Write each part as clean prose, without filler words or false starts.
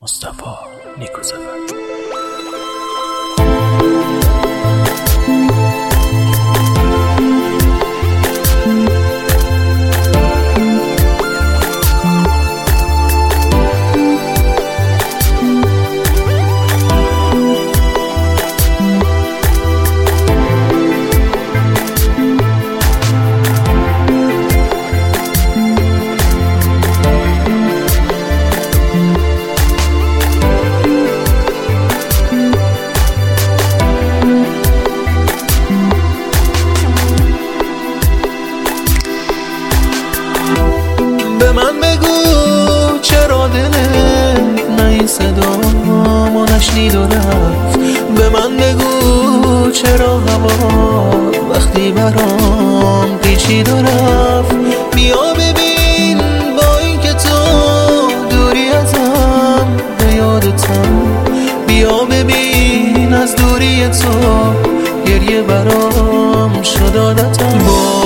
مصطفی نیکوزفر. به من بگو چرا دلت نه این صدامو نشنید و رفت. به من بگو چرا هوا وقتی برام پیچید و رفت. بیا ببین با این که تو دوری ازم به یادتم. بیا ببین از دوری تو گریه برام شد عادتم.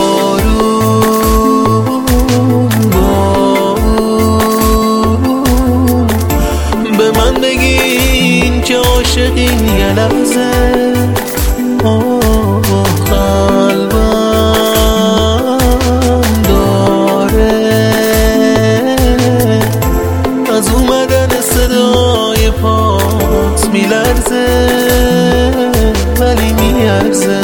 به من بگین که عاشقین یه لحظه قلبم داره از اومدن صدای پات میلرزه ولی میارزه.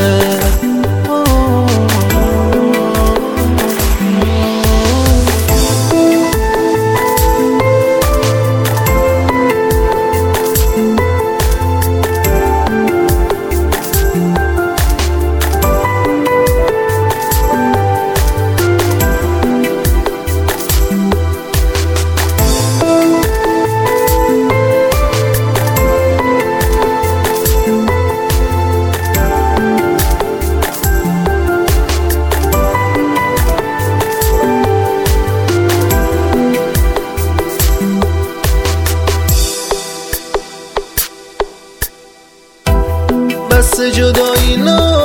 بس جدایی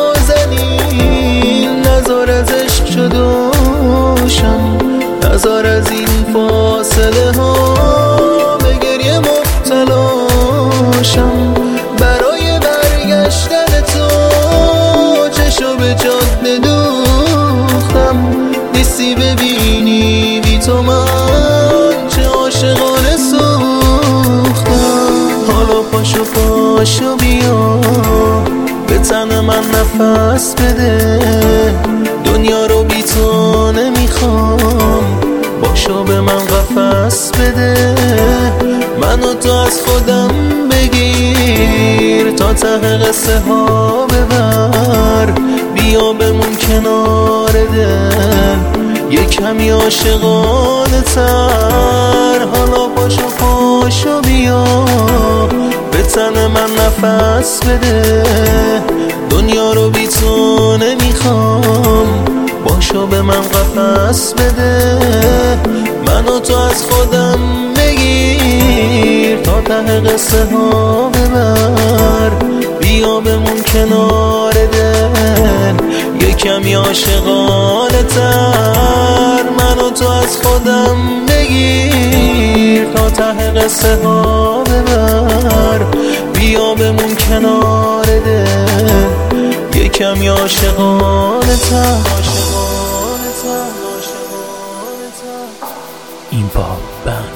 نازنین نزار از عشق جداشم. نزار از این فاصله ها به گریه مبتلاشم. برای برگشتن تو چشو به جاده دوختم. نیستی ببینی بی تو من چه عاشقانه سوختم. حالا پاشو پاشو بیا به تن من نفس بده. دنیا رو بی تو نمیخوام باشو به من قفس بده. منو تو از خودم بگیر تا ته قصه ها ببر. بیا بمون کنار دل یه کمی عاشقانه تر. حالا پاشو پاشو بیا به تن من نفس بده. دنیا رو بی تو نمیخوام باشو به من قفس بده. منو تو از خودم بگیر تا ته قصه ها ببر. بیا بمون کنار دل یه کمی عاشقانه تر. منو تو از خودم بگیر تا ته قصه ها ببر. بیا بمون کنار دل یه کمی عاشقانه تر. این با بند